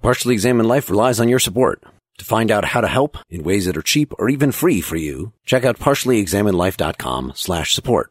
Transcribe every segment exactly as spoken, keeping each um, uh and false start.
Partially Examined Life relies on your support. To find out how to help in ways that are cheap or even free for you, check out partially examined life dot com slash support.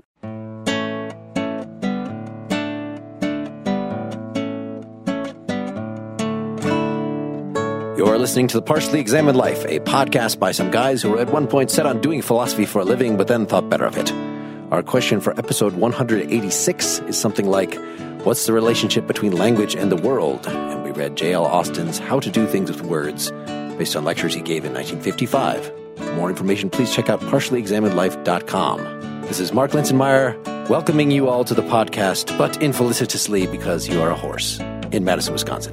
You're listening to The Partially Examined Life, a podcast by some guys who were at one point set on doing philosophy for a living, but then thought better of it. Our question for episode one hundred eighty-six is something like, what's the relationship between language and the world? And we read J L Austin's How to Do Things with Words, based on lectures he gave in nineteen fifty-five. For more information, please check out partially examined life dot com. This is Mark Linsenmeyer, welcoming you all to the podcast, but infelicitously because you are a horse, in Madison, Wisconsin.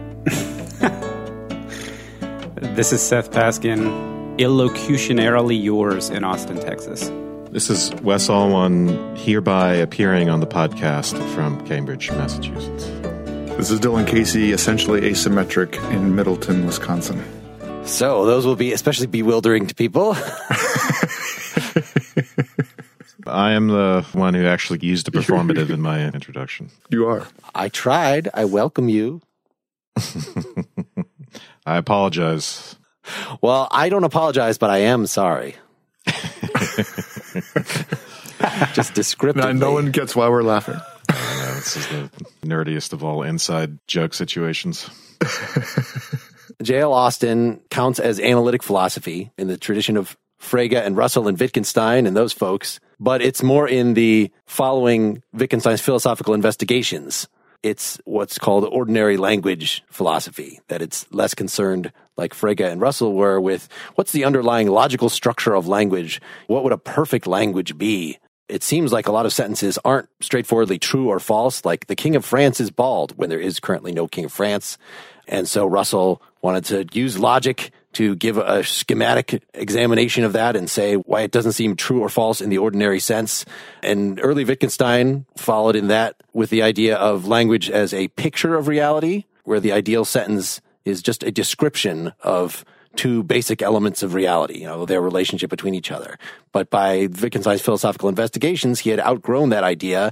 This is Seth Paskin, illocutionarily yours in Austin, Texas. This is Wes Alwan, hereby appearing on the podcast from Cambridge, Massachusetts. This is Dylan Casey, essentially asymmetric in Middleton, Wisconsin. So those will be especially bewildering to people. I am the one who actually used a performative in my introduction. You are. I tried. I welcome you. I apologize. Well, I don't apologize, but I am sorry. Just descriptively. Now, no one gets why we're laughing. Uh, this is the nerdiest of all inside joke situations. J L Austin counts as analytic philosophy in the tradition of Frege and Russell and Wittgenstein and those folks, but it's more in the following Wittgenstein's philosophical investigations. It's what's called ordinary language philosophy, that it's less concerned, like Frege and Russell were, with what's the underlying logical structure of language? What would a perfect language be? It seems like a lot of sentences aren't straightforwardly true or false, like the King of France is bald, when there is currently no King of France. And so Russell wanted to use logic to give a schematic examination of that and say why it doesn't seem true or false in the ordinary sense. And early Wittgenstein followed in that with the idea of language as a picture of reality, where the ideal sentence is just a description of two basic elements of reality, you know, their relationship between each other. But by Wittgenstein's philosophical investigations, he had outgrown that idea,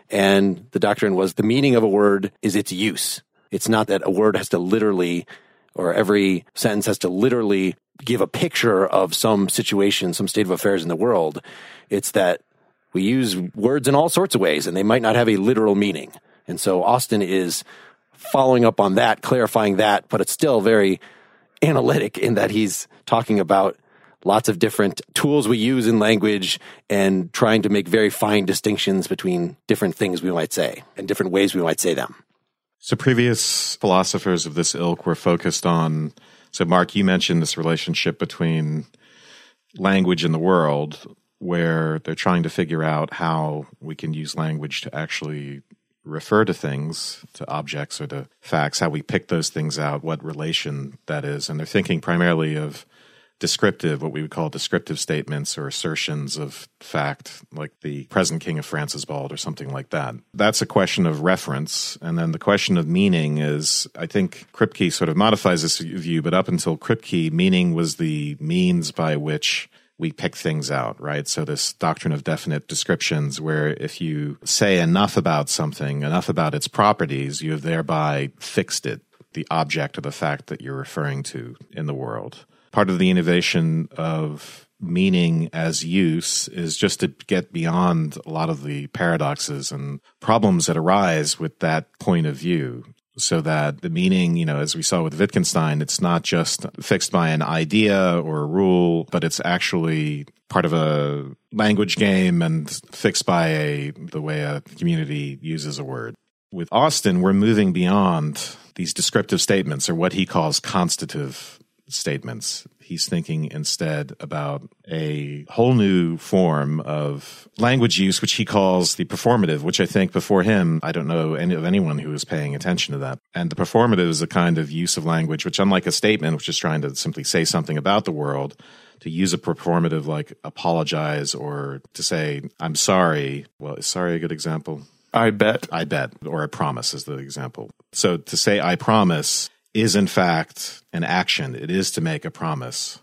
and the doctrine was the meaning of a word is its use. It's not that a word has to literally, or every sentence has to literally give a picture of some situation, some state of affairs in the world. It's that we use words in all sorts of ways, and they might not have a literal meaning. And so Austin is following up on that, clarifying that, but it's still very analytic in that he's talking about lots of different tools we use in language and trying to make very fine distinctions between different things we might say and different ways we might say them. So previous philosophers of this ilk were focused on, so Mark, you mentioned this relationship between language and the world, where they're trying to figure out how we can use language to actually refer to things, to objects or to facts, how we pick those things out, what relation that is. And they're thinking primarily of descriptive, what we would call descriptive statements or assertions of fact, like the present King of France is bald or something like that. That's a question of reference. And then the question of meaning is, I think Kripke sort of modifies this view, but up until Kripke, meaning was the means by which we pick things out, right? So this doctrine of definite descriptions, where if you say enough about something, enough about its properties, you have thereby fixed it, the object or the fact that you're referring to in the world. Part of the innovation of meaning as use is just to get beyond a lot of the paradoxes and problems that arise with that point of view, so that the meaning, you know, as we saw with Wittgenstein, it's not just fixed by an idea or a rule, but it's actually part of a language game and fixed by a the way a community uses a word. With Austin, we're moving beyond these descriptive statements, or what he calls constitutive statements. He's thinking instead about a whole new form of language use, which he calls the performative, which I think before him, I don't know any of anyone who was paying attention to that. And the performative is a kind of use of language, which, unlike a statement, which is trying to simply say something about the world, to use a performative like apologize or to say, I'm sorry. Well, is sorry a good example? I bet. I bet. Or I promise is the example. So to say I promise is in fact an action. It is to make a promise.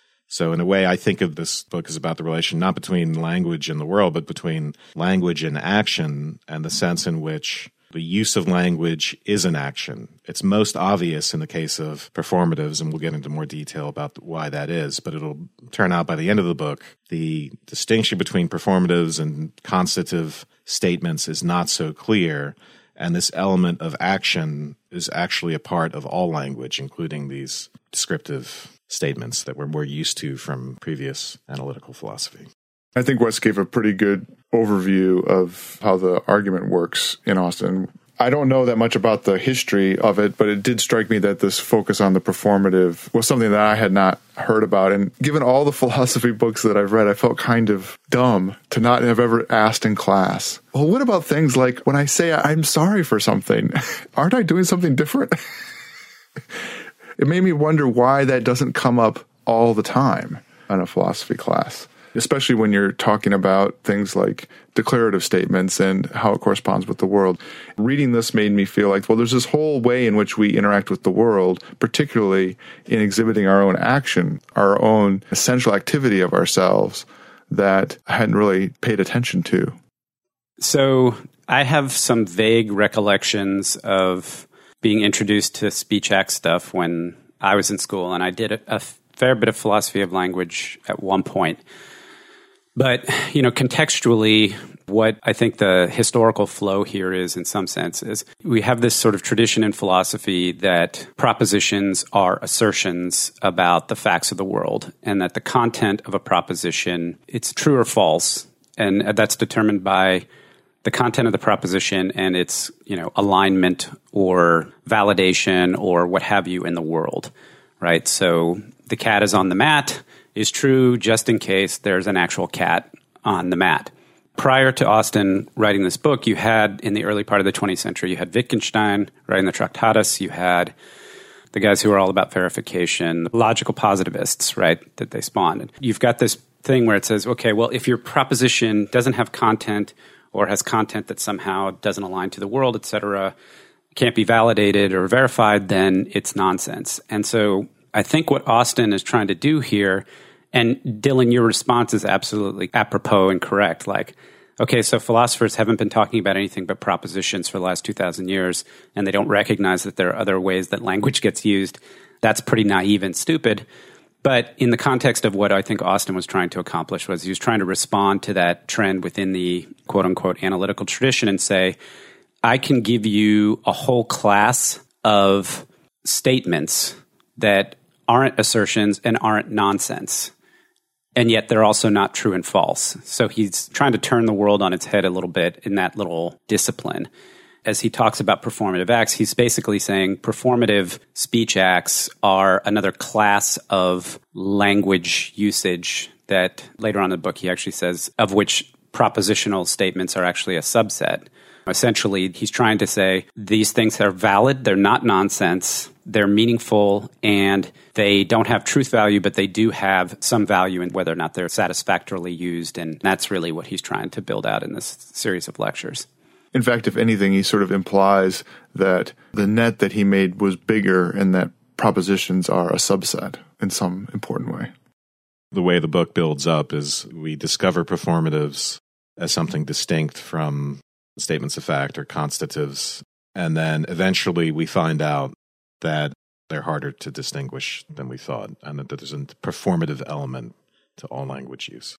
So in a way, I think of this book as about the relation not between language and the world, but between language and action, and the sense in which the use of language is an action. It's most obvious in the case of performatives, and we'll get into more detail about why that is, but it'll turn out by the end of the book, the distinction between performatives and constative statements is not so clear, and this element of action is actually a part of all language, including these descriptive statements that we're more used to from previous analytical philosophy. I think Wes gave a pretty good overview of how the argument works in Austin. I don't know that much about the history of it, but it did strike me that this focus on the performative was something that I had not heard about. And given all the philosophy books that I've read, I felt kind of dumb to not have ever asked in class, well, what about things like when I say I'm sorry for something, aren't I doing something different? It made me wonder why that doesn't come up all the time in a philosophy class, especially when you're talking about things like declarative statements and how it corresponds with the world. Reading this made me feel like, well, there's this whole way in which we interact with the world, particularly in exhibiting our own action, our own essential activity of ourselves that I hadn't really paid attention to. So I have some vague recollections of being introduced to speech act stuff when I was in school, and I did a, a fair bit of philosophy of language at one point. But, you know, contextually, what I think the historical flow here is, in some sense, is we have this sort of tradition in philosophy that propositions are assertions about the facts of the world, and that the content of a proposition, it's true or false, and that's determined by the content of the proposition and its, you know, alignment or validation or what have you in the world, right? So the cat is on the mat is true just in case there's an actual cat on the mat. Prior to Austin writing this book, you had, in the early part of the twentieth century, you had Wittgenstein writing the Tractatus, you had the guys who were all about verification, logical positivists, right, that they spawned. And you've got this thing where it says, okay, well, if your proposition doesn't have content or has content that somehow doesn't align to the world, et cetera, can't be validated or verified, then it's nonsense. And so I think what Austin is trying to do here, and Dylan, your response is absolutely apropos and correct. Like, okay, so philosophers haven't been talking about anything but propositions for the last two thousand years, and they don't recognize that there are other ways that language gets used. That's pretty naive and stupid. But in the context of what I think Austin was trying to accomplish was he was trying to respond to that trend within the quote-unquote analytical tradition and say, I can give you a whole class of statements that aren't assertions and aren't nonsense, and yet they're also not true and false. So he's trying to turn the world on its head a little bit in that little discipline. As he talks about performative acts, he's basically saying performative speech acts are another class of language usage that later on in the book he actually says, of which propositional statements are actually a subset. Essentially, he's trying to say these things are valid, they're not nonsense, they're meaningful, and they don't have truth value, but they do have some value in whether or not they're satisfactorily used. And that's really what he's trying to build out in this series of lectures. In fact, if anything, he sort of implies that the net that he made was bigger and that propositions are a subset in some important way. The way the book builds up is we discover performatives as something distinct from statements of fact or constatives, and then eventually we find out that they're harder to distinguish than we thought, and that there's a performative element to all language use.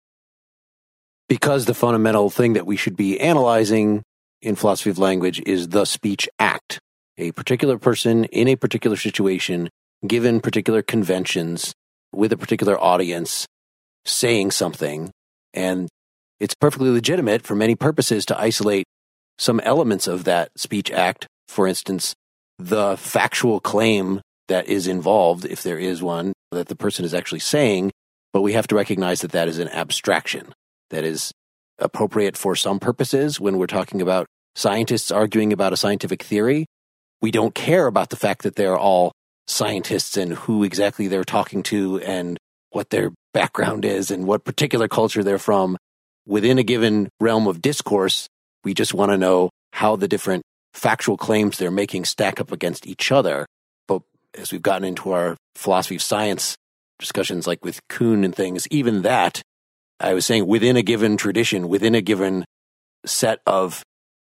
Because the fundamental thing that we should be analyzing in philosophy of language is the speech act. A particular person in a particular situation, given particular conventions, with a particular audience, saying something, and it's perfectly legitimate for many purposes to isolate some elements of that speech act. For instance, the factual claim that is involved, if there is one, that the person is actually saying, but we have to recognize that that is an abstraction that is appropriate for some purposes. When we're talking about scientists arguing about a scientific theory, we don't care about the fact that they're all scientists and who exactly they're talking to and what their background is and what particular culture they're from. Within a given realm of discourse, we just want to know how the different factual claims they're making stack up against each other. But as we've gotten into our philosophy of science discussions, like with Kuhn and things, even that, I was saying, within a given tradition, within a given set of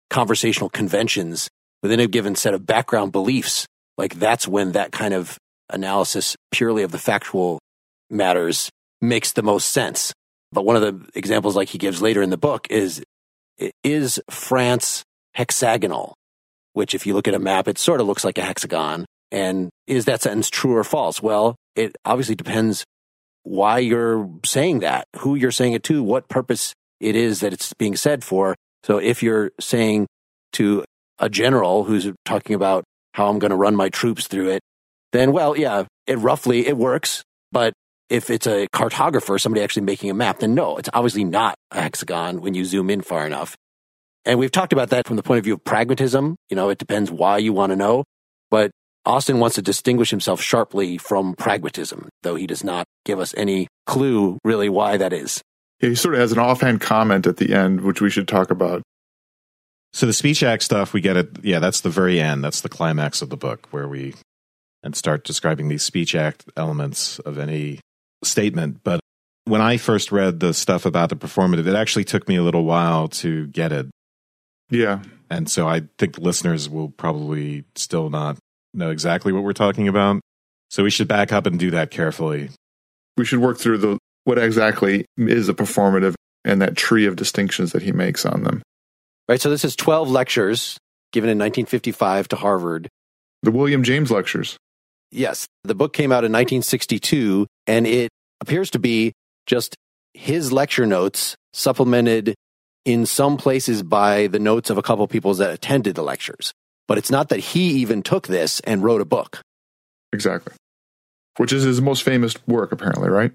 conversational conventions within a given set of background beliefs, like that's when that kind of analysis purely of the factual matters makes the most sense. But one of the examples like he gives later in the book is, is France hexagonal? Which if you look at a map, it sort of looks like a hexagon. And is that sentence true or false? Well, it obviously depends why you're saying that, who you're saying it to, what purpose it is that it's being said for. So if you're saying to a general who's talking about how I'm going to run my troops through it, then, well, yeah, it roughly, it works. But if it's a cartographer, somebody actually making a map, then no, it's obviously not a hexagon when you zoom in far enough. And we've talked about that from the point of view of pragmatism. You know, it depends why you want to know. But Austin wants to distinguish himself sharply from pragmatism, though he does not give us any clue really why that is. Yeah, he sort of has an offhand comment at the end, which we should talk about. So the Speech Act stuff, we get it. Yeah, that's the very end. That's the climax of the book where we and start describing these Speech Act elements of any statement. But when I first read the stuff about the performative, it actually took me a little while to get it. Yeah. And so I think listeners will probably still not know exactly what we're talking about. So we should back up and do that carefully. We should work through the what exactly is a performative and that tree of distinctions that he makes on them. Right, so this is twelve lectures given in nineteen fifty-five to Harvard. The William James lectures. Yes, the book came out in nineteen sixty-two, and it appears to be just his lecture notes supplemented in some places by the notes of a couple of people that attended the lectures. But it's not that he even took this and wrote a book. Exactly. Which is his most famous work, apparently, right?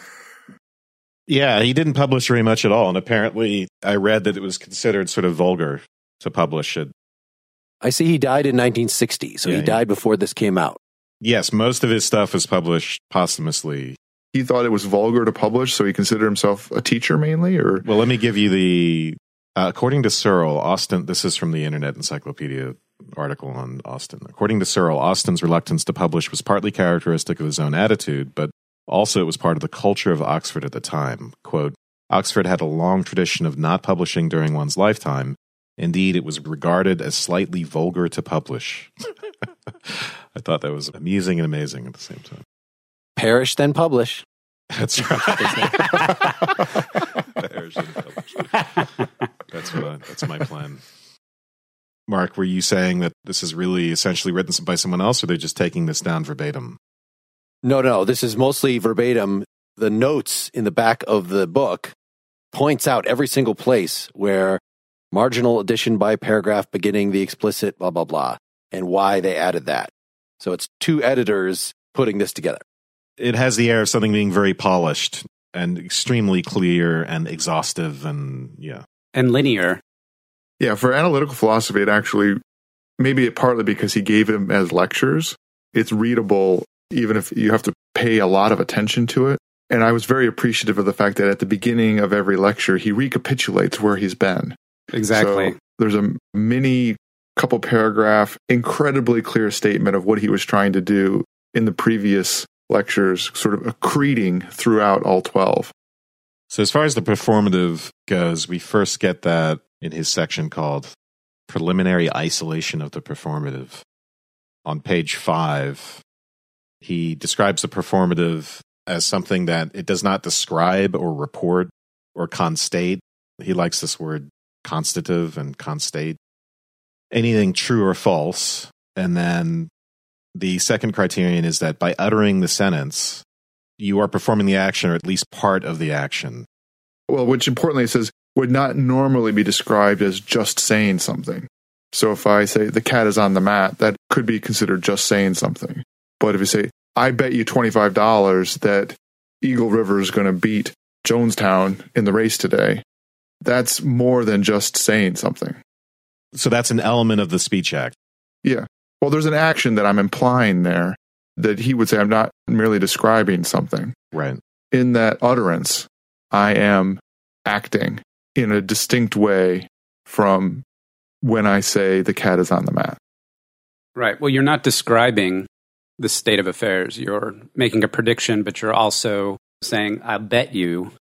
Yeah, he didn't publish very much at all. And apparently, I read that it was considered sort of vulgar to publish it. I see he died in nineteen sixty, so yeah, he died before this came out. Yes, most of his stuff was published posthumously. He thought it was vulgar to publish, so he considered himself a teacher mainly? Or Well, let me give you the... Uh, according to Searle, Austin... This is from the Internet Encyclopedia article on Austin. According to Searle, Austin's reluctance to publish was partly characteristic of his own attitude, but also it was part of the culture of Oxford at the time. Quote, Oxford had a long tradition of not publishing during one's lifetime. Indeed, it was regarded as slightly vulgar to publish. I thought that was amusing and amazing at the same time. Perish, then publish. That's right. Perish, then publish. That's what I, that's my plan. Mark, were you saying that this is really essentially written by someone else, or they're just taking this down verbatim? No, no, this is mostly verbatim. The notes in the back of the book points out every single place where marginal addition by paragraph beginning the explicit blah, blah, blah, and why they added that. So it's two editors putting this together. It has the air of something being very polished and extremely clear and exhaustive and, yeah. And linear. Yeah, for analytical philosophy, it actually, maybe it partly because he gave them as lectures, it's readable even if you have to pay a lot of attention to it. And I was very appreciative of the fact that at the beginning of every lecture, he recapitulates where he's been. Exactly. So there's a mini couple paragraph, incredibly clear statement of what he was trying to do in the previous lectures, sort of accreting throughout all twelve. So as far as the performative goes, we first get that in his section called Preliminary Isolation of the Performative. On page five, he describes the performative as something that it does not describe or report or constate. He likes this word constative and constate. Anything true or false. And then the second criterion is that by uttering the sentence, you are performing the action or at least part of the action. Well, which importantly it says would not normally be described as just saying something. So if I say the cat is on the mat, that could be considered just saying something. But if you say, I bet you twenty-five dollars that Eagle River is going to beat Jonestown in the race today, that's more than just saying something. So that's an element of the Speech Act. Yeah. Well, there's an action that I'm implying there that he would say I'm not merely describing something. Right. In that utterance, I am acting in a distinct way from when I say the cat is on the mat. Right. Well, you're not describing the state of affairs. You're making a prediction, but you're also saying, I bet you,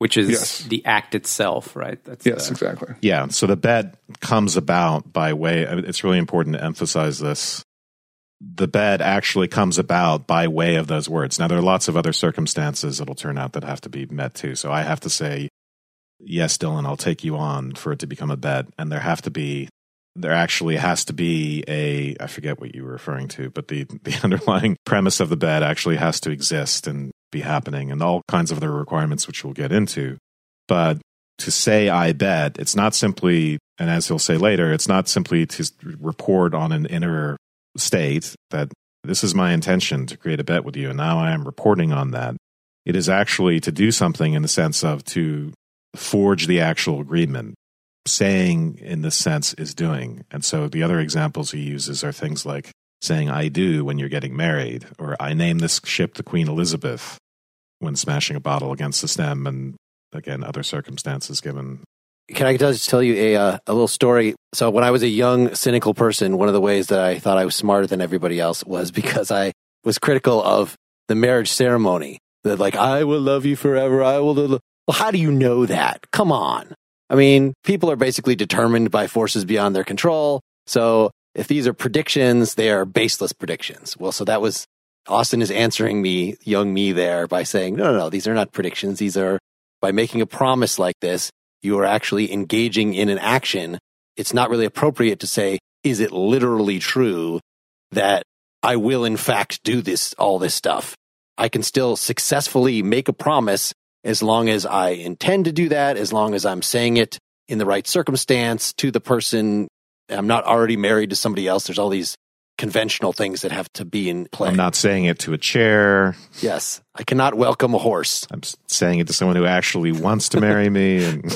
which is Yes. the act itself, right? That's Yes, the, exactly. Yeah. So the bet comes about by way, it's really important to emphasize this. The bet actually comes about by way of those words. Now, there are lots of other circumstances that'll turn out that have to be met too. So I have to say, yes, Dylan, I'll take you on for it to become a bet. And there have to be, there actually has to be a, I forget what you were referring to, but the, the underlying premise of the bet actually has to exist and be happening, and all kinds of other requirements, which we'll get into. But to say I bet, it's not simply, and as he'll say later, it's not simply to report on an inner state that this is my intention to create a bet with you, and now I am reporting on that. It is actually to do something in the sense of to forge the actual agreement. Saying in this sense is doing. And so the other examples he uses are things like saying I do when you're getting married, or I name this ship the Queen Elizabeth when smashing a bottle against the stem, and again, other circumstances given. Can I just tell you a uh, a little story? So when I was a young, cynical person, one of the ways that I thought I was smarter than everybody else was because I was critical of the marriage ceremony. That like, I will love you forever. I will. Well, how do you know that? Come on. I mean, people are basically determined by forces beyond their control. So if these are predictions, they are baseless predictions. Well, so that was, Austin is answering me, young me there, by saying, no, no, no, these are not predictions. These are, by making a promise like this, you are actually engaging in an action. It's not really appropriate to say, is it literally true that I will in fact do this, all this stuff? I can still successfully make a promise as long as I intend to do that, as long as I'm saying it in the right circumstance to the person. I'm not already married to somebody else. There's all these conventional things that have to be in play. I'm not saying it to a chair. Yes. I cannot welcome a horse. I'm saying it to someone who actually wants to marry me. And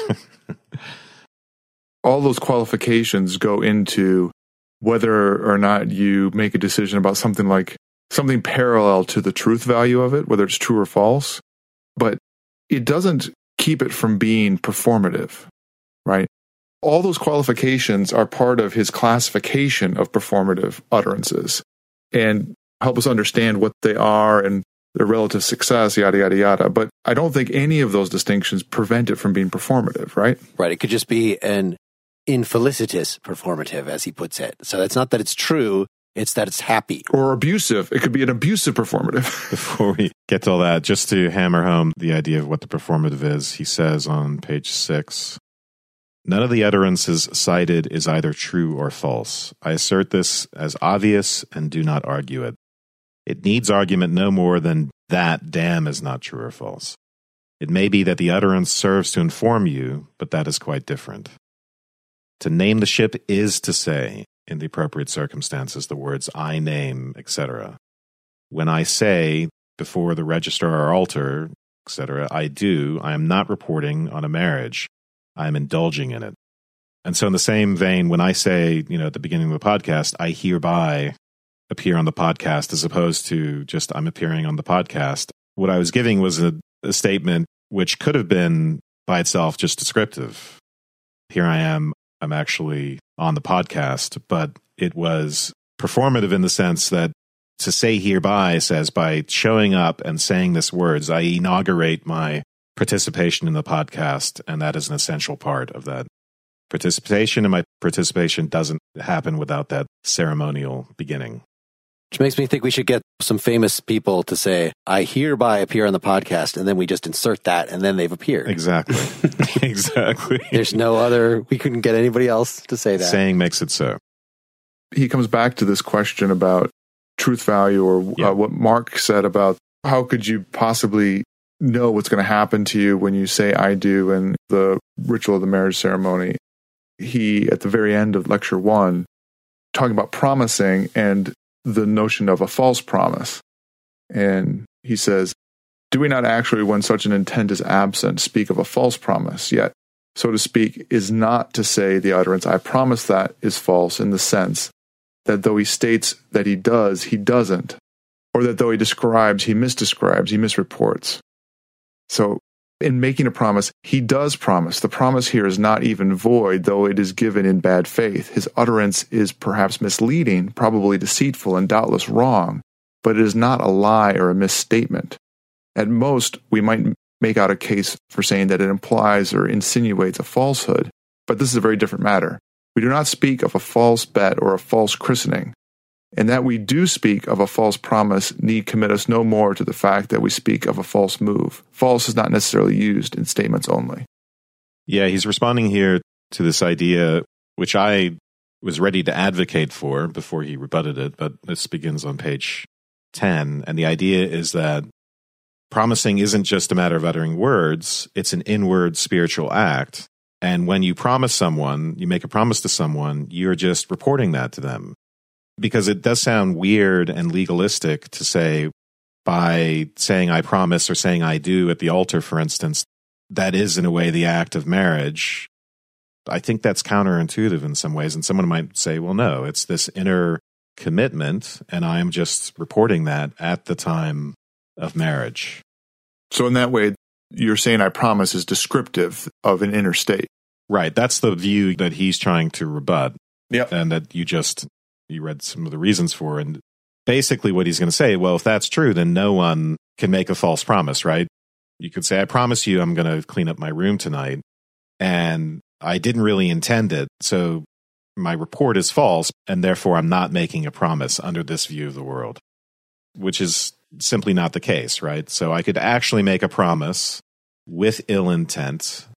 all those qualifications go into whether or not you make a decision about something like something parallel to the truth value of it, whether it's true or false. But it doesn't keep it from being performative, right? All those qualifications are part of his classification of performative utterances and help us understand what they are and their relative success, yada, yada, yada. But I don't think any of those distinctions prevent it from being performative, right? Right. It could just be an infelicitous performative, as he puts it. So it's not that it's true. It's that it's happy. Or abusive. It could be an abusive performative. Before we get to all that, just to hammer home the idea of what the performative is, he says on page six, none of the utterances cited is either true or false. I assert this as obvious and do not argue it. It needs argument no more than that damn is not true or false. It may be that the utterance serves to inform you, but that is quite different. To name the ship is to say, in the appropriate circumstances, the words I name, et cetera. When I say, before the registrar or altar, et cetera, I do, I am not reporting on a marriage. I am indulging in it. And so in the same vein, when I say, you know, at the beginning of the podcast, I hereby appear on the podcast, as opposed to just I'm appearing on the podcast, what I was giving was a, a statement which could have been by itself just descriptive. Here I am, I'm actually on the podcast, but it was performative in the sense that to say hereby says by showing up and saying this words, I inaugurate my participation in the podcast, and that is an essential part of that participation, and my participation doesn't happen without that ceremonial beginning. Which makes me think we should get some famous people to say, I hereby appear on the podcast, and then we just insert that, and then they've appeared. Exactly. Exactly. There's no other, we couldn't get anybody else to say that. Saying makes it so. He comes back to this question about truth value, or yeah. uh, what Mark said about how could you possibly know what's going to happen to you when you say I do in the ritual of the marriage ceremony. He, at the very end of lecture one, talking about promising and the notion of a false promise. And he says, do we not actually, when such an intent is absent, speak of a false promise? Yet, so to speak, is not to say the utterance, I promise that, is false in the sense that though he states that he does, he doesn't. Or that though he describes, he misdescribes, he misreports. So, in making a promise, he does promise. The promise here is not even void, though it is given in bad faith. His utterance is perhaps misleading, probably deceitful, and doubtless wrong, but it is not a lie or a misstatement. At most, we might make out a case for saying that it implies or insinuates a falsehood, but this is a very different matter. We do not speak of a false bet or a false christening, and that we do speak of a false promise need commit us no more to the fact that we speak of a false move. False is not necessarily used in statements only. Yeah, he's responding here to this idea, which I was ready to advocate for before he rebutted it, but this begins on page ten, and the idea is that promising isn't just a matter of uttering words, it's an inward spiritual act. And when you promise someone, you make a promise to someone, you're just reporting that to them. Because it does sound weird and legalistic to say, by saying I promise or saying I do at the altar, for instance, that is in a way the act of marriage. I think that's counterintuitive in some ways. And someone might say, well, no, it's this inner commitment, and I'm just reporting that at the time of marriage. So in that way, you're saying I promise is descriptive of an inner state. Right. That's the view that he's trying to rebut. Yep. And that you just, you read some of the reasons for. And basically what he's going to say, well, if that's true, then no one can make a false promise, right? You could say, I promise you I'm going to clean up my room tonight. And I didn't really intend it. So my report is false. And therefore I'm not making a promise under this view of the world, which is simply not the case, right? So I could actually make a promise with ill intent,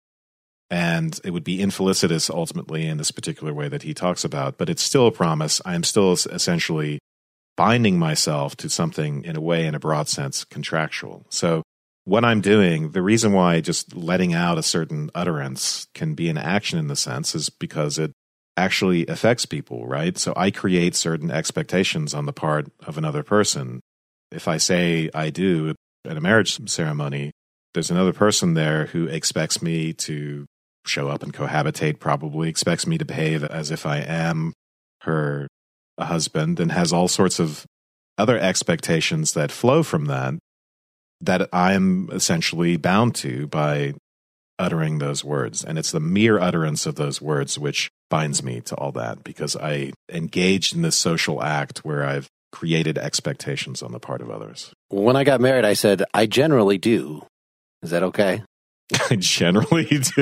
and it would be infelicitous ultimately in this particular way that he talks about, but it's still a promise. I am still essentially binding myself to something in a way, in a broad sense, contractual. So what I'm doing, the reason why just letting out a certain utterance can be an action in the sense is because it actually affects people, right? So I create certain expectations on the part of another person. If I say I do at a marriage ceremony, there's another person there who expects me to show up and cohabitate, probably expects me to behave as if I am her husband, and has all sorts of other expectations that flow from that, that I'm essentially bound to by uttering those words. And it's the mere utterance of those words which binds me to all that, because I engaged in this social act where I've created expectations on the part of others. When I got married, I said, I generally do. Is that okay? I generally do.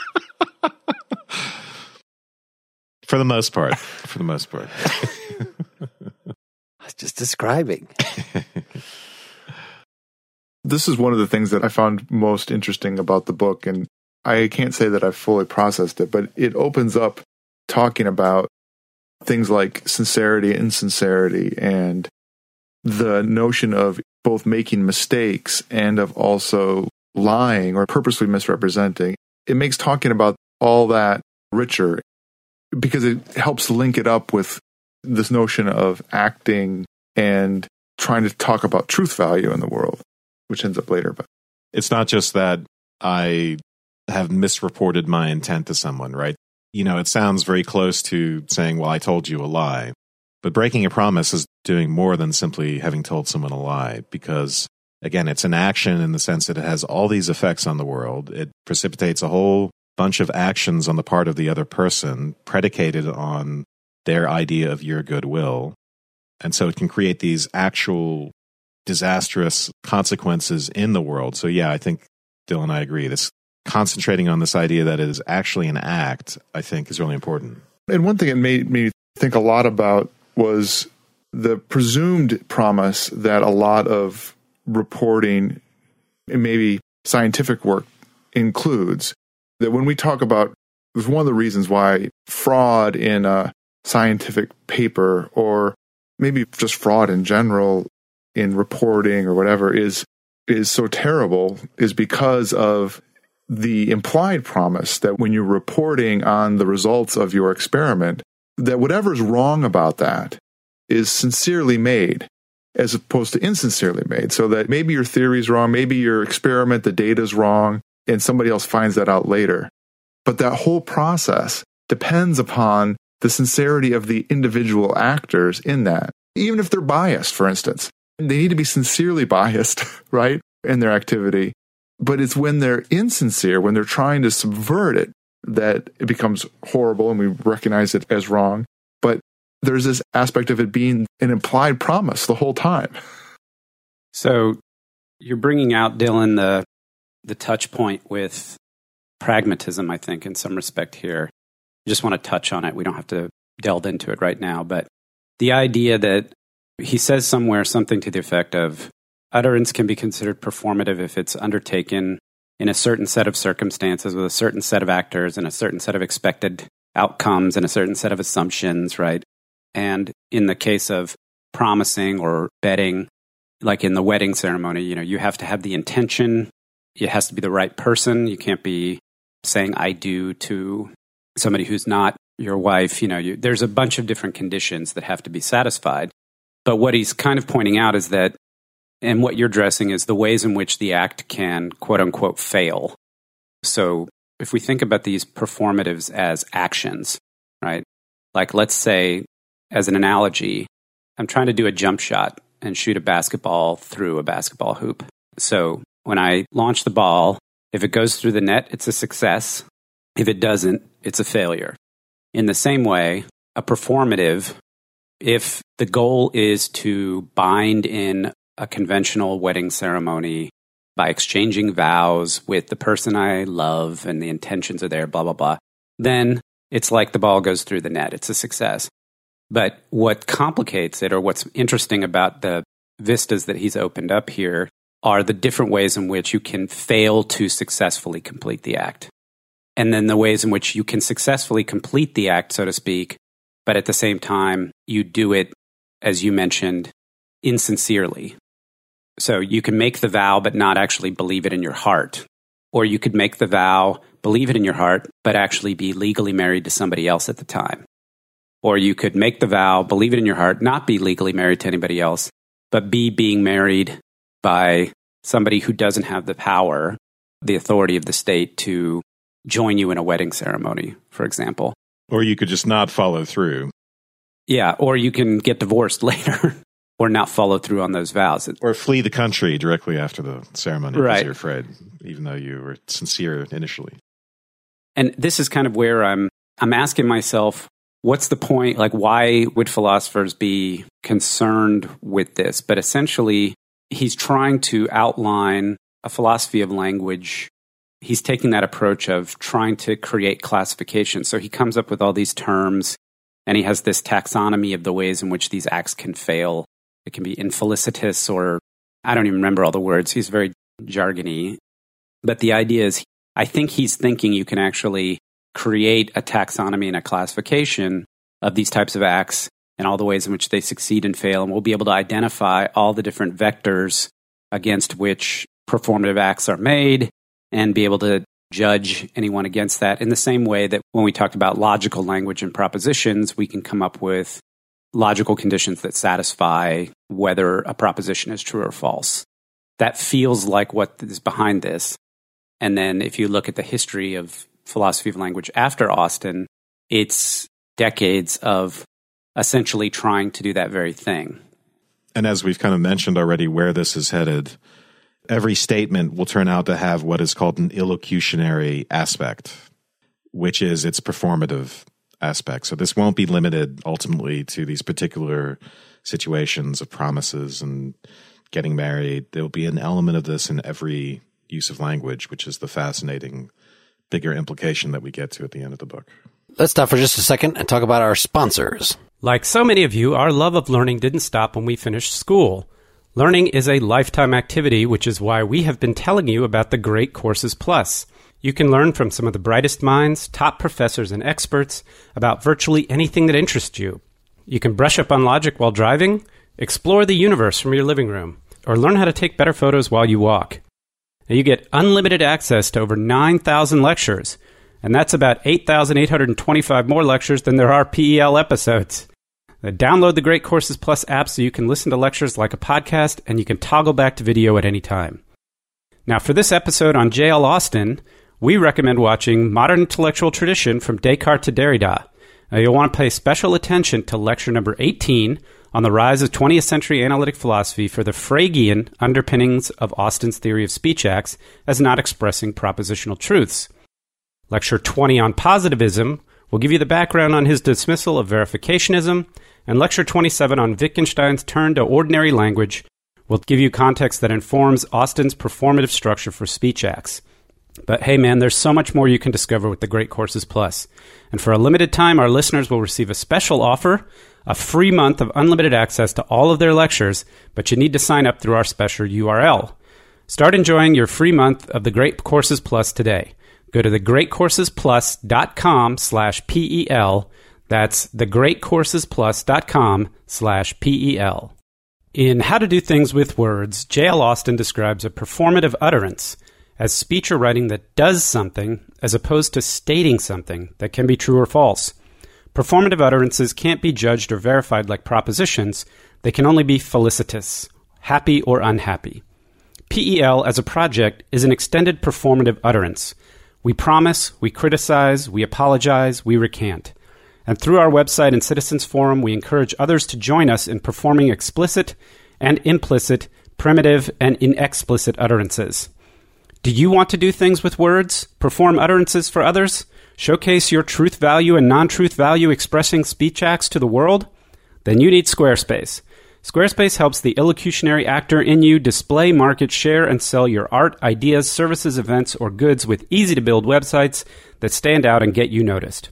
For the most part. For the most part. I was just describing. This is one of the things that I found most interesting about the book, and I can't say that I've fully processed it, but it opens up talking about things like sincerity and insincerity, and the notion of both making mistakes and of also lying or purposely misrepresenting. It makes talking about all that richer because it helps link it up with this notion of acting and trying to talk about truth value in the world, which ends up later. But it's not just that I have misreported my intent to someone, right? You know, it sounds very close to saying, well, I told you a lie. But breaking a promise is doing more than simply having told someone a lie, because, again, it's an action in the sense that it has all these effects on the world. It precipitates a whole bunch of actions on the part of the other person predicated on their idea of your goodwill. And so it can create these actual disastrous consequences in the world. So, yeah, I think, Dylan, I agree. This concentrating on this idea that it is actually an act, I think, is really important. And one thing it made me think a lot about was the presumed promise that a lot of reporting, and maybe scientific work, includes. That when we talk about, it's one of the reasons why fraud in a scientific paper, or maybe just fraud in general in reporting or whatever, is is so terrible, is because of the implied promise that when you're reporting on the results of your experiment, that whatever's wrong about that is sincerely made as opposed to insincerely made. So that maybe your theory is wrong, maybe your experiment, the data is wrong, and somebody else finds that out later. But that whole process depends upon the sincerity of the individual actors in that. Even if they're biased, for instance, they need to be sincerely biased, right, in their activity. But it's when they're insincere, when they're trying to subvert it, that it becomes horrible and we recognize it as wrong. But there's this aspect of it being an implied promise the whole time. So you're bringing out, Dylan, the the touch point with pragmatism, I think, in some respect here. I just want to touch on it. We don't have to delve into it right now. But the idea that he says somewhere something to the effect of utterance can be considered performative if it's undertaken in a certain set of circumstances with a certain set of actors and a certain set of expected outcomes and a certain set of assumptions, right? And in the case of promising or betting, like in the wedding ceremony, you know, you have to have the intention. It has to be the right person. You can't be saying I do to somebody who's not your wife. You know, you, there's a bunch of different conditions that have to be satisfied. But what he's kind of pointing out is that, and what you're addressing is the ways in which the act can, quote unquote, fail. So if we think about these performatives as actions, right? Like, let's say, as an analogy, I'm trying to do a jump shot and shoot a basketball through a basketball hoop. So when I launch the ball, if it goes through the net, it's a success. If it doesn't, it's a failure. In the same way, a performative, if the goal is to bind in a conventional wedding ceremony by exchanging vows with the person I love and the intentions are there, blah, blah, blah, then it's like the ball goes through the net. It's a success. But what complicates it, or what's interesting about the vistas that he's opened up here, are the different ways in which you can fail to successfully complete the act. And then the ways in which you can successfully complete the act, so to speak, but at the same time, you do it, as you mentioned, insincerely. So you can make the vow, but not actually believe it in your heart. Or you could make the vow, believe it in your heart, but actually be legally married to somebody else at the time. Or you could make the vow, believe it in your heart, not be legally married to anybody else, but be being married by somebody who doesn't have the power, the authority of the state to join you in a wedding ceremony, for example. Or you could just not follow through. Yeah, or you can get divorced later or not follow through on those vows. Or flee the country directly after the ceremony right. because you're afraid, even though you were sincere initially. And this is kind of where I'm I'm asking myself, what's the point? Like, why would philosophers be concerned with this? But essentially, he's trying to outline a philosophy of language. He's taking that approach of trying to create classification. So he comes up with all these terms, and he has this taxonomy of the ways in which these acts can fail. It can be infelicitous, or I don't even remember all the words. He's very jargony. But the idea is, I think he's thinking you can actually create a taxonomy and a classification of these types of acts and all the ways in which they succeed and fail. And we'll be able to identify all the different vectors against which performative acts are made and be able to judge anyone against that in the same way that when we talked about logical language and propositions, we can come up with logical conditions that satisfy whether a proposition is true or false. That feels like what is behind this. And then if you look at the history of philosophy of language after Austin, it's decades of essentially trying to do that very thing. And as we've kind of mentioned already, where this is headed, every statement will turn out to have what is called an illocutionary aspect, which is its performative aspect. So this won't be limited ultimately to these particular situations of promises and getting married. There will be an element of this in every use of language, which is the fascinating bigger implication that we get to at the end of the book. Let's stop for just a second and talk about our sponsors. Like so many of you, our love of learning didn't stop when we finished school. Learning is a lifetime activity, which is why we have been telling you about the Great Courses Plus. You can learn from some of the brightest minds, top professors, and experts about virtually anything that interests you. You can brush up on logic while driving, explore the universe from your living room, or learn how to take better photos while you walk. Now, you get unlimited access to over nine thousand lectures, and that's about eight thousand eight hundred twenty-five more lectures than there are P E L episodes. Now, download the Great Courses Plus app so you can listen to lectures like a podcast, and you can toggle back to video at any time. Now, for this episode on J L Austin, we recommend watching Modern Intellectual Tradition from Descartes to Derrida. Now, you'll want to pay special attention to lecture number eighteen on the rise of twentieth century analytic philosophy for the Fregean underpinnings of Austin's theory of speech acts as not expressing propositional truths. Lecture twenty on positivism will give you the background on his dismissal of verificationism, and lecture twenty-seven on Wittgenstein's turn to ordinary language We'll give you context that informs Austin's performative structure for speech acts. But hey man, there's so much more you can discover with the Great Courses Plus. And for a limited time, our listeners will receive a special offer, a free month of unlimited access to all of their lectures, but you need to sign up through our special U R L. Start enjoying your free month of the Great Courses Plus today. Go to thegreatcoursesplus.com slash P-E-L. That's thegreatcoursesplus.com slash P-E-L. In How to Do Things with Words, J L Austin describes a performative utterance as speech or writing that does something as opposed to stating something that can be true or false. Performative utterances can't be judged or verified like propositions. They can only be felicitous, happy or unhappy. P E L as a project is an extended performative utterance. We promise, we criticize, we apologize, we recant. And through our website and Citizens Forum, we encourage others to join us in performing explicit and implicit, primitive and inexplicit utterances. Do you want to do things with words? Perform utterances for others? Showcase your truth value and non-truth value expressing speech acts to the world? Then you need Squarespace. Squarespace helps the illocutionary actor in you display, market, share, and sell your art, ideas, services, events, or goods with easy-to-build websites that stand out and get you noticed.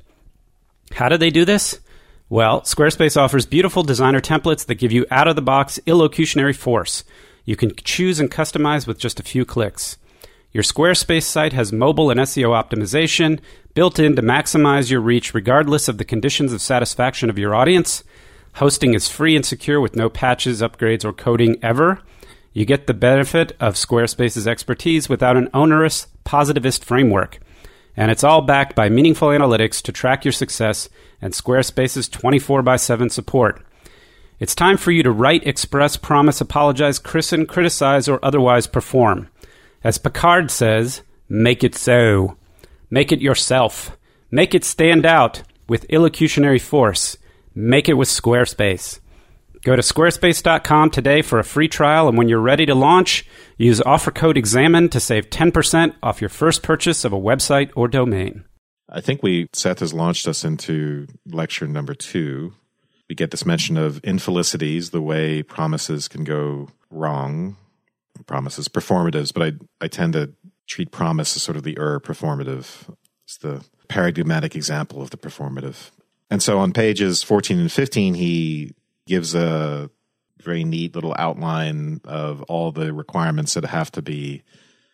How do they do this? Well, Squarespace offers beautiful designer templates that give you out-of-the-box illocutionary force. You can choose and customize with just a few clicks. Your Squarespace site has mobile and S E O optimization built in to maximize your reach regardless of the conditions of satisfaction of your audience. Hosting is free and secure with no patches, upgrades, or coding ever. You get the benefit of Squarespace's expertise without an onerous, positivist framework. And it's all backed by meaningful analytics to track your success and Squarespace's twenty-four by seven support. It's time for you to write, express, promise, apologize, christen, criticize, or otherwise perform. As Picard says, make it so. Make it yourself. Make it stand out with illocutionary force. Make it with Squarespace. Go to squarespace dot com today for a free trial, and when you're ready to launch, use offer code EXAMINE to save ten percent off your first purchase of a website or domain. I think we Seth has launched us into lecture number two. We get this mention of infelicities, the way promises can go wrong. Promises, performatives, but I, I tend to treat promise as sort of the er performative. It's the paradigmatic example of the performative. And so on pages fourteen and fifteen, he gives a very neat little outline of all the requirements that have to be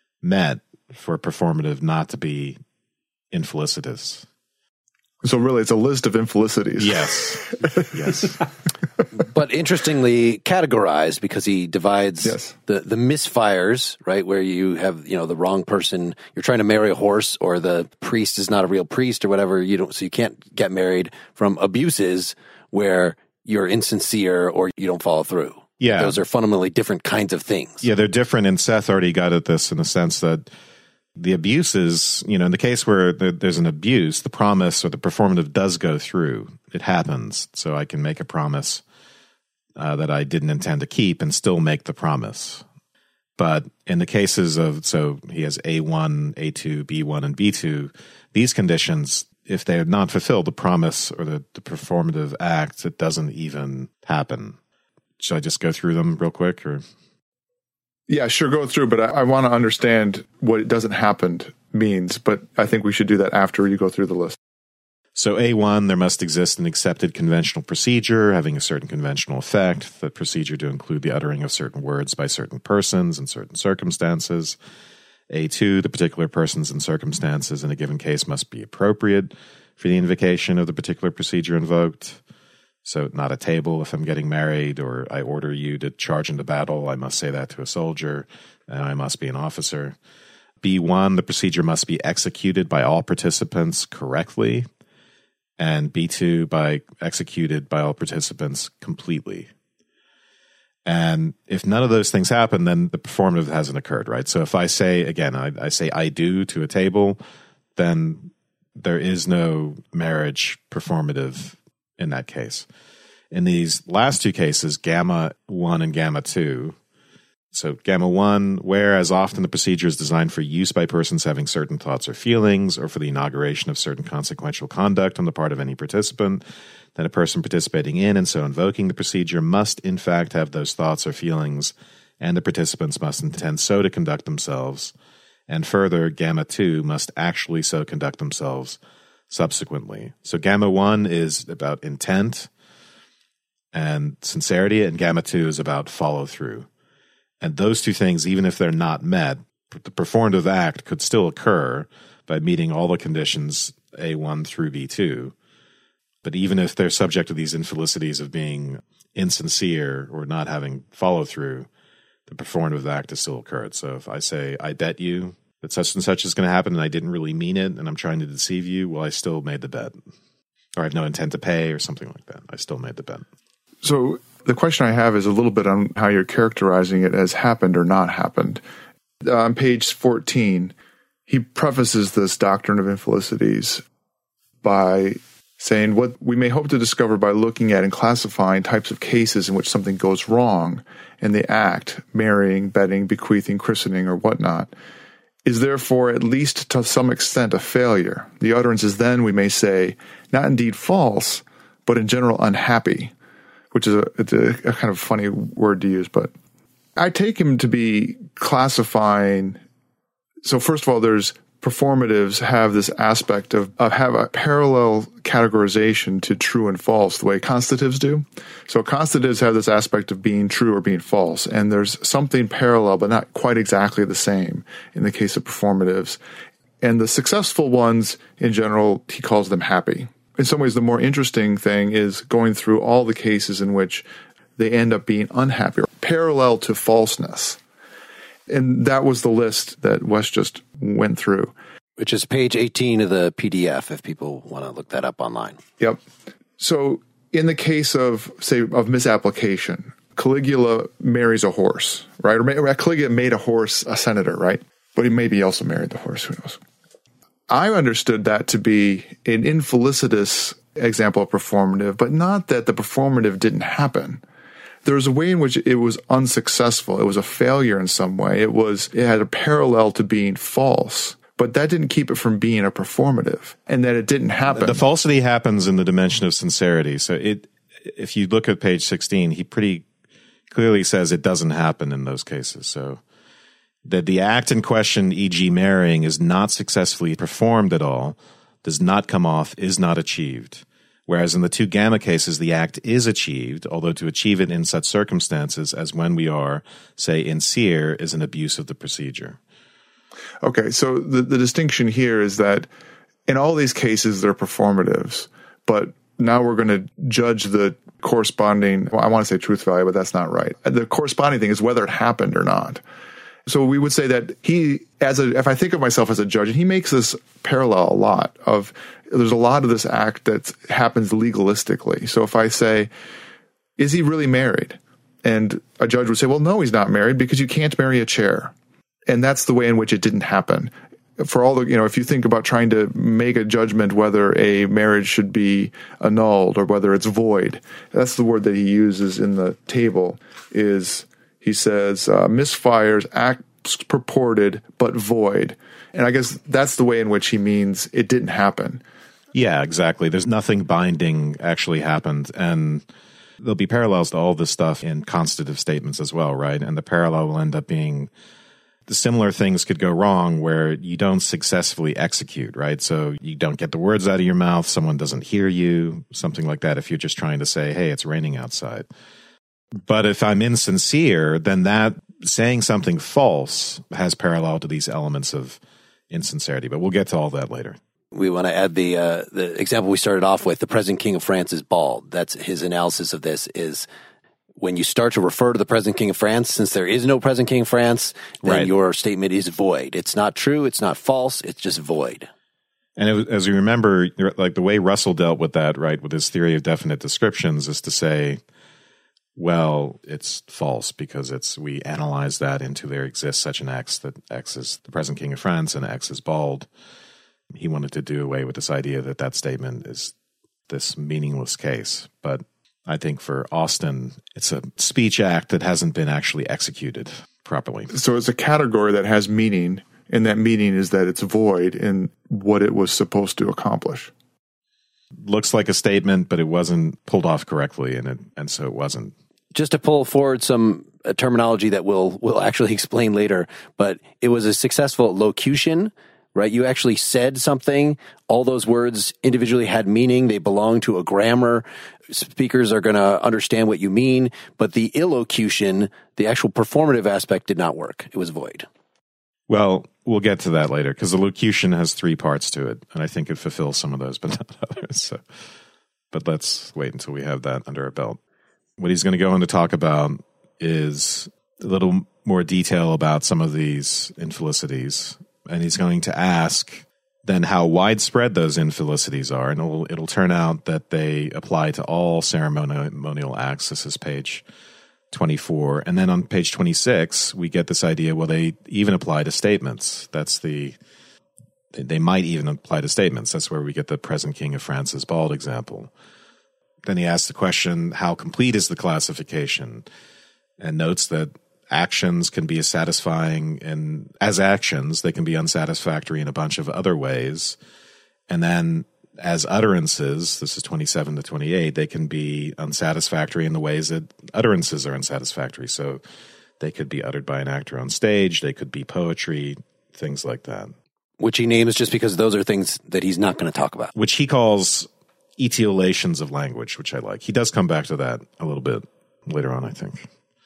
met for performative not to be infelicitous. So really, it's a list of infelicities. Yes. Yes. But interestingly categorized, because he divides yes. the, the misfires, right, where you have, you know, the wrong person, you're trying to marry a horse, or the priest is not a real priest or whatever, you don't, so you can't get married, from abuses where you're insincere or you don't follow through. Yeah. Those are fundamentally different kinds of things. Yeah, they're different, and Seth already got at this in the sense that the abuse is, you know, in the case where there's an abuse, the promise or the performative does go through. It happens. So I can make a promise uh, that I didn't intend to keep and still make the promise. But in the cases of, so he has A one, A two, B one, and B two, these conditions, if they are not fulfilled, the promise or the, the performative act, it doesn't even happen. Should I just go through them real quick, or? Yeah, sure, go through, but I, I want to understand what it doesn't happen means, but I think we should do that after you go through the list. So A one, there must exist an accepted conventional procedure having a certain conventional effect, the procedure to include the uttering of certain words by certain persons in certain circumstances. A two, the particular persons and circumstances in a given case must be appropriate for the invocation of the particular procedure invoked. So not a table if I'm getting married, or I order you to charge into battle, I must say that to a soldier, and I must be an officer. B one, the procedure must be executed by all participants correctly, and B two, by executed by all participants completely. And if none of those things happen, then the performative hasn't occurred, right? So if I say, again, I, I say I do to a table, then there is no marriage performative in that case. In these last two cases, gamma one and gamma two, so gamma one, whereas often the procedure is designed for use by persons having certain thoughts or feelings, or for the inauguration of certain consequential conduct on the part of any participant, then a person participating in and so invoking the procedure must in fact have those thoughts or feelings and the participants must intend so to conduct themselves, and further, gamma two must actually so conduct themselves subsequently. So gamma one is about intent and sincerity, and gamma two is about follow through. And those two things, even if they're not met, the performative act could still occur by meeting all the conditions A one through B two. But even if they're subject to these infelicities of being insincere or not having follow through, the performative act has still occurred. So if I say, I bet you that such and such is going to happen and I didn't really mean it and I'm trying to deceive you, well, I still made the bet. Or I have no intent to pay or something like that. I still made the bet. So the question I have is a little bit on how you're characterizing it as happened or not happened. Uh, on page fourteen, he prefaces this doctrine of infelicities by saying what we may hope to discover by looking at and classifying types of cases in which something goes wrong in the act, marrying, betting, bequeathing, christening, or whatnot, is therefore at least to some extent a failure. The utterance is then, we may say, not indeed false, but in general unhappy, which is a, it's a, a kind of funny word to use, but I take him to be classifying. So first of all, there's performatives have this aspect of, of have a parallel categorization to true and false the way constatives do. So constatives have this aspect of being true or being false, and there's something parallel but not quite exactly the same in the case of performatives. And the successful ones, in general, he calls them happy. In some ways, the more interesting thing is going through all the cases in which they end up being unhappy, parallel to falseness. And that was the list that Wes just went through. Which is page eighteen of the P D F, if people want to look that up online. Yep. So in the case of, say, of misapplication, Caligula marries a horse, right? Or Caligula made a horse a senator, right? But he maybe also married the horse, who knows? I understood that to be an infelicitous example of performative, but not that the performative didn't happen. There was a way in which it was unsuccessful. It was a failure in some way. It was, it had a parallel to being false, but that didn't keep it from being a performative, and that it didn't happen. The falsity happens in the dimension of sincerity. So it, if you look at page sixteen, he pretty clearly says it doesn't happen in those cases. So that the act in question, for example marrying, is not successfully performed at all, does not come off, is not achieved. Whereas in the two gamma cases, the act is achieved, although to achieve it in such circumstances as when we are, say, sincere, is an abuse of the procedure. Okay, so the, the distinction here is that in all these cases, they're performatives, but now we're going to judge the corresponding, well, I want to say truth value, but that's not right. The corresponding thing is whether it happened or not. So we would say that he, as a, if I think of myself as a judge, and he makes this parallel a lot of, there's a lot of this act that happens legalistically. So if I say, is he really married? And a judge would say, well, no, he's not married because you can't marry a chair. And that's the way in which it didn't happen. For all the, you know, if you think about trying to make a judgment whether a marriage should be annulled or whether it's void, that's the word that he uses in the table is, he says, uh, misfires, acts purported, but void. And I guess that's the way in which he means it didn't happen. Yeah, exactly. There's nothing binding actually happened. And there'll be parallels to all this stuff in constitutive statements as well, right? And the parallel will end up being the similar things could go wrong where you don't successfully execute, right? So you don't get the words out of your mouth, someone doesn't hear you, something like that if you're just trying to say, hey, it's raining outside. But if I'm insincere, then that saying something false has parallel to these elements of insincerity. But we'll get to all that later. We want to add the uh, the example we started off with. The present king of France is bald. That's his analysis of this is when you start to refer to the present king of France, since there is no present king of France, then right. Your statement is void. It's not true. It's not false. It's just void. And it, as you remember, like the way Russell dealt with that, right, with his theory of definite descriptions is to say, well, it's false because it's we analyze that into there exists such an X, that X is the present king of France and X is bald. He wanted to do away with this idea that that statement is this meaningless case. But I think for Austin, it's a speech act that hasn't been actually executed properly. So it's a category that has meaning, and that meaning is that it's void in what it was supposed to accomplish. Looks like a statement, but it wasn't pulled off correctly, and it, and so it wasn't. Just to pull forward some a terminology that we'll, we'll actually explain later, but it was a successful locution, right? You actually said something. All those words individually had meaning. They belong to a grammar. Speakers are going to understand what you mean, but the illocution, the actual performative aspect, did not work. It was void. Well, we'll get to that later because the locution has three parts to it, and I think it fulfills some of those, but not others. So, but let's wait until we have that under our belt. What he's going to go on to talk about is a little more detail about some of these infelicities, and he's going to ask then how widespread those infelicities are, and it'll, it'll turn out that they apply to all ceremonial acts. This is page twenty-four. And then on page twenty-six, we get this idea, well, they even apply to statements. That's the, they might even apply to statements. That's where we get the present King of France is bald example. Then he asks the question, how complete is the classification? And notes that actions can be as satisfying and as actions, they can be unsatisfactory in a bunch of other ways. And then as utterances, this is twenty-seven to twenty-eight, they can be unsatisfactory in the ways that utterances are unsatisfactory. So they could be uttered by an actor on stage, they could be poetry, things like that. Which he names just because those are things that he's not going to talk about. Which he calls etiolations of language, which I like. He does come back to that a little bit later on, I think.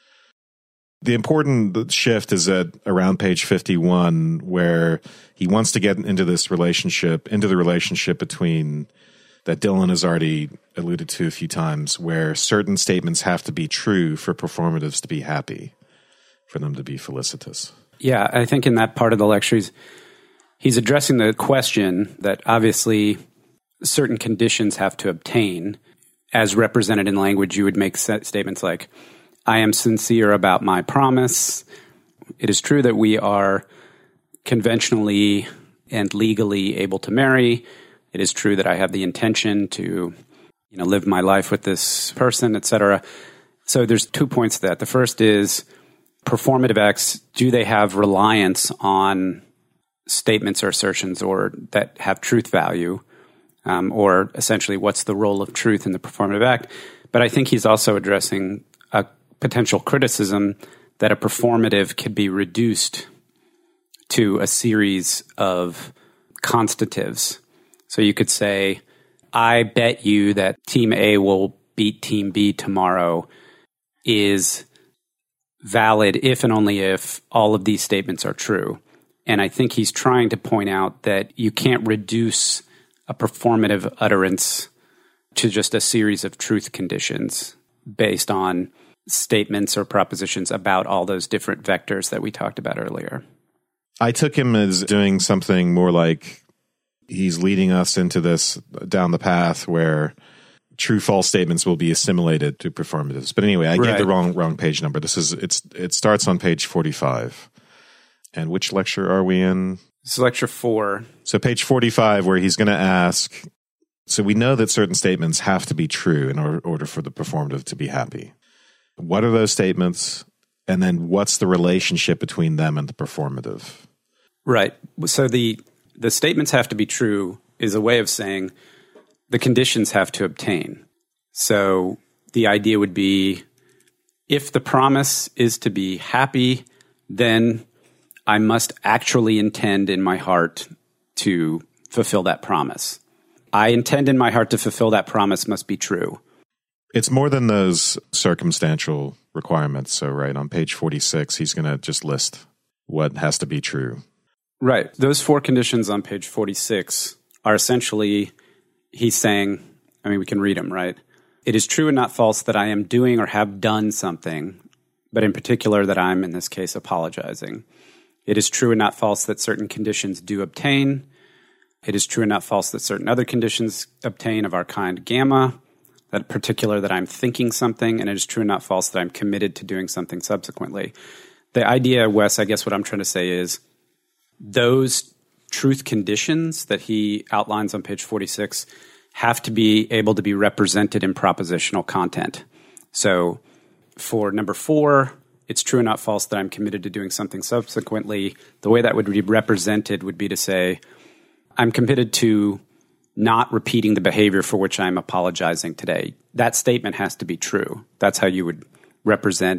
The important shift is at around page fifty-one, where he wants to get into this relationship, into the relationship between, that Dylan has already alluded to a few times, where certain statements have to be true for performatives to be happy, for them to be felicitous. Yeah, I think in that part of the lecture, he's, he's addressing the question that obviously certain conditions have to obtain. As represented in language, you would make statements like, I am sincere about my promise. It is true that we are conventionally and legally able to marry. It is true that I have the intention to, you know, live my life with this person, et cetera. So there's two points to that. The first is performative acts, do they have reliance on statements or assertions or that have truth value? Um, or essentially, what's the role of truth in the performative act? But I think he's also addressing a potential criticism that a performative could be reduced to a series of constatives. So you could say, I bet you that Team A will beat Team B tomorrow is valid if and only if all of these statements are true. And I think he's trying to point out that you can't reduce a performative utterance to just a series of truth conditions based on statements or propositions about all those different vectors that we talked about earlier. I took him as doing something more like he's leading us into this down the path where true false statements will be assimilated to performatives. But anyway, I right. gave the wrong wrong page number. This is it's it starts on page forty-five. And which lecture are we in? This is lecture four. So page forty-five, where he's going to ask, so we know that certain statements have to be true in order, order for the performative to be happy. What are those statements? And then what's the relationship between them and the performative? Right. So the the statements have to be true is a way of saying the conditions have to obtain. So the idea would be, if the promise is to be happy, then I must actually intend in my heart to fulfill that promise. I intend in my heart to fulfill that promise must be true. It's more than those circumstantial requirements. So, right, on page forty-six, he's going to just list what has to be true. Right. Those four conditions on page forty-six are essentially, he's saying, I mean, we can read them, right? It is true and not false that I am doing or have done something, but in particular that I'm, in this case, apologizing. It is true and not false that certain conditions do obtain. It is true and not false that certain other conditions obtain of our kind gamma. That particular that I'm thinking something, and it is true and not false that I'm committed to doing something subsequently. The idea, Wes, I guess what I'm trying to say is those truth conditions that he outlines on page forty-six have to be able to be represented in propositional content. So for number four, it's true and not false that I'm committed to doing something subsequently. The way that would be represented would be to say, I'm committed to not repeating the behavior for which I'm apologizing today. That statement has to be true. That's how you would represent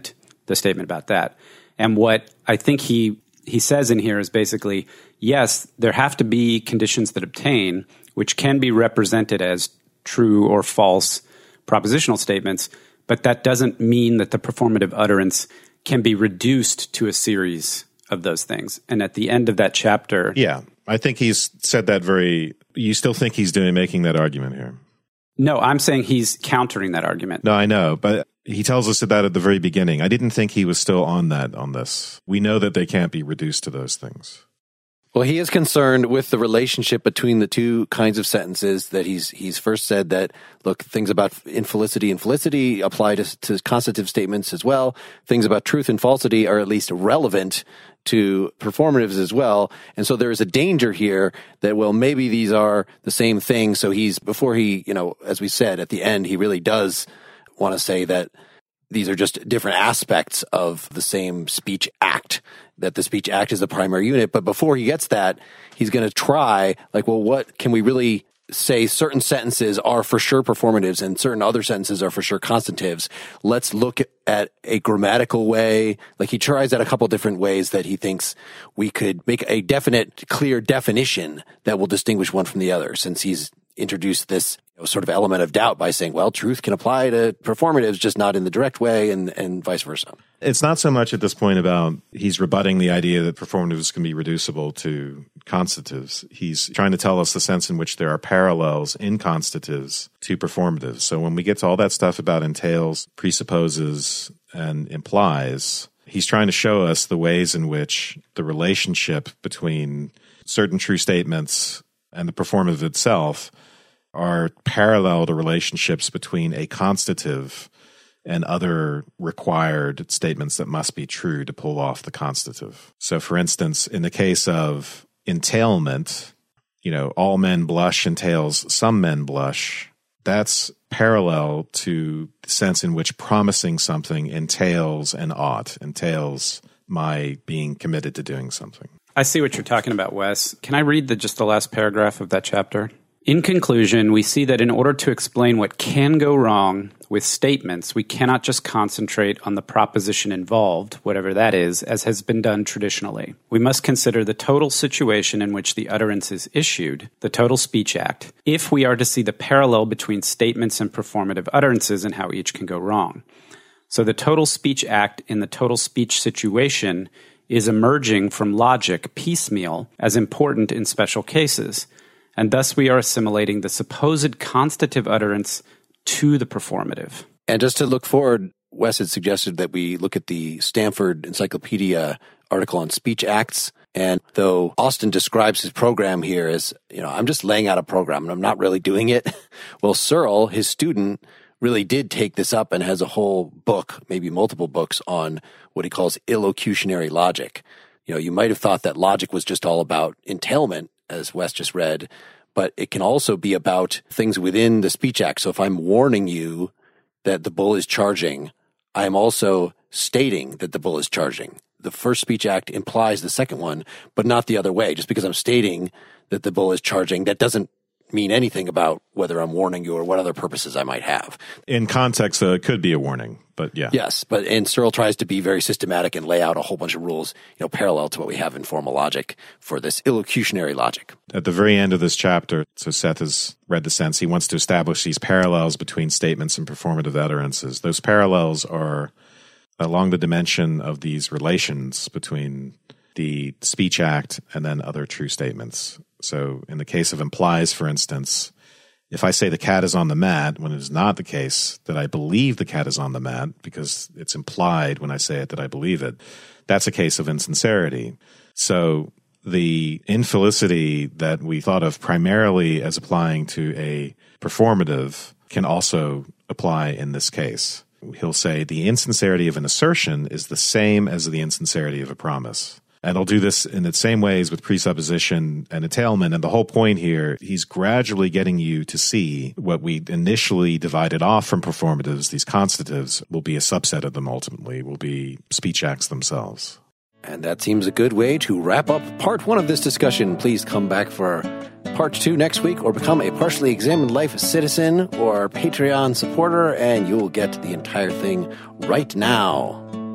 the statement about that. And what I think he he says in here is basically, yes, there have to be conditions that obtain, which can be represented as true or false propositional statements, but that doesn't mean that the performative utterance can be reduced to a series of those things. And at the end of that chapter... Yeah, I think he's said that very... You still think he's doing making that argument here? No, I'm saying he's countering that argument. No, I know, but he tells us that at the very beginning. I didn't think he was still on that, on this. We know that they can't be reduced to those things. Well, he is concerned with the relationship between the two kinds of sentences that he's he's first said that, look, things about infelicity and felicity apply to, to constitutive statements as well. Things about truth and falsity are at least relevant to performatives as well. And so there is a danger here that, well, maybe these are the same thing. So he's, before he, you know, as we said, at the end, he really does want to say that these are just different aspects of the same speech act, that the speech act is the primary unit. But before he gets that, he's going to try, like, well, what can we really say certain sentences are for sure performatives and certain other sentences are for sure constitutives? Let's look at a grammatical way. Like, he tries out a couple different ways that he thinks we could make a definite, clear definition that will distinguish one from the other, since he's introduced this, you know, sort of element of doubt by saying, well, truth can apply to performatives, just not in the direct way, and, and vice versa. It's not so much at this point about he's rebutting the idea that performatives can be reducible to constitutives. He's trying to tell us the sense in which there are parallels in constitutives to performatives. So when we get to all that stuff about entails, presupposes, and implies, he's trying to show us the ways in which the relationship between certain true statements and the performative itself are parallel to relationships between a constitutive and other required statements that must be true to pull off the constitutive. So, for instance, in the case of entailment, you know, all men blush entails some men blush. That's parallel to the sense in which promising something entails an ought, entails my being committed to doing something. I see what you're talking about, Wes. Can I read the, just the last paragraph of that chapter? In conclusion, we see that in order to explain what can go wrong with statements, we cannot just concentrate on the proposition involved, whatever that is, as has been done traditionally. We must consider the total situation in which the utterance is issued, the total speech act, if we are to see the parallel between statements and performative utterances and how each can go wrong. So the total speech act in the total speech situation is emerging from logic piecemeal as important in special cases, and thus we are assimilating the supposed constitutive utterance to the performative. And just to look forward, Wes had suggested that we look at the Stanford Encyclopedia article on speech acts. And though Austin describes his program here as, you know, I'm just laying out a program and I'm not really doing it. Well, Searle, his student, really did take this up and has a whole book, maybe multiple books, on what he calls illocutionary logic. You know, you might have thought that logic was just all about entailment, as Wes just read, but it can also be about things within the speech act. So if I'm warning you that the bull is charging, I am also stating that the bull is charging. The first speech act implies the second one, but not the other way. Just because I'm stating that the bull is charging, that doesn't mean anything about whether I'm warning you or what other purposes I might have. In context, uh, it could be a warning, but yeah. Yes, but and Searle tries to be very systematic and lay out a whole bunch of rules, you know, parallel to what we have in formal logic for this illocutionary logic. At the very end of this chapter, so Seth has read the sense, he wants to establish these parallels between statements and performative utterances. Those parallels are along the dimension of these relations between the speech act and then other true statements. So in the case of implies, for instance, if I say the cat is on the mat when it is not the case that I believe the cat is on the mat because it's implied when I say it that I believe it, that's a case of insincerity. So the infelicity that we thought of primarily as applying to a performative can also apply in this case. He'll say the insincerity of an assertion is the same as the insincerity of a promise. And I'll do this in the same ways with presupposition and entailment. And the whole point here, he's gradually getting you to see what we initially divided off from performatives, these constitutives, will be a subset of them ultimately, will be speech acts themselves. And that seems a good way to wrap up part one of this discussion. Please come back for part two next week, or become a Partially Examined Life citizen or Patreon supporter, and you'll get the entire thing right now.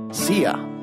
See ya.